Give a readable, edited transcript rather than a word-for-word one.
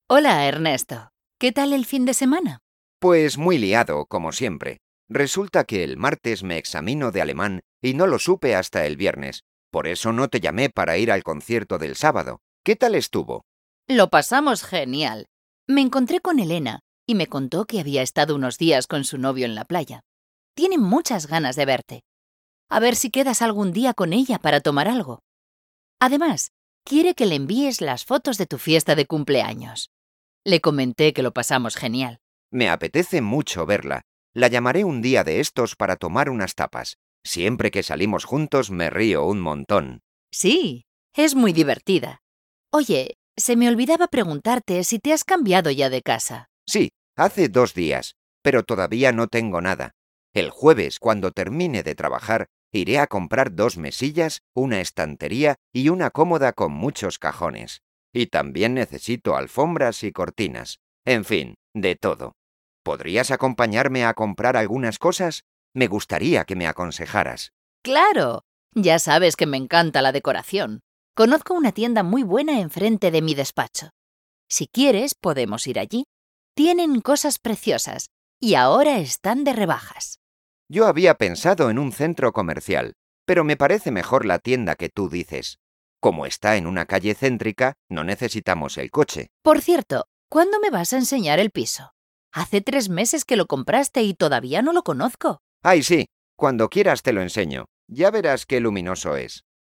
Hola, Ernesto. ¿Qué tal el fin de semana? Pues muy liado, como siempre. Resulta que el martes me examino de alemán y no lo supe hasta el viernes. Por eso no te llamé para ir al concierto del sábado. ¿Qué tal estuvo? Lo pasamos genial. Me encontré con Elena y me contó que había estado unos días con su novio en la playa. Tiene muchas ganas de verte. A ver si quedas algún día con ella para tomar algo. Además, quiere que le envíes las fotos de tu fiesta de cumpleaños. Le comenté que lo pasamos genial. Me apetece mucho verla. La llamaré un día de estos para tomar unas tapas. Siempre que salimos juntos me río un montón. Sí, es muy divertida. Oye, se me olvidaba preguntarte si te has cambiado ya de casa. Sí, hace 2 días, pero todavía no tengo nada. El jueves, cuando termine de trabajar, iré a comprar 2 mesillas, una estantería y una cómoda con muchos cajones. Y también necesito alfombras y cortinas. En fin, de todo. ¿Podrías acompañarme a comprar algunas cosas? Me gustaría que me aconsejaras. ¡Claro! Ya sabes que me encanta la decoración. Conozco una tienda muy buena enfrente de mi despacho. Si quieres, podemos ir allí. Tienen cosas preciosas y ahora están de rebajas. Yo había pensado en un centro comercial, pero me parece mejor la tienda que tú dices. Como está en una calle céntrica, no necesitamos el coche. Por cierto, ¿cuándo me vas a enseñar el piso? Hace 3 meses que lo compraste y todavía no lo conozco. Ay, sí, cuando quieras te lo enseño. Ya verás qué luminoso es.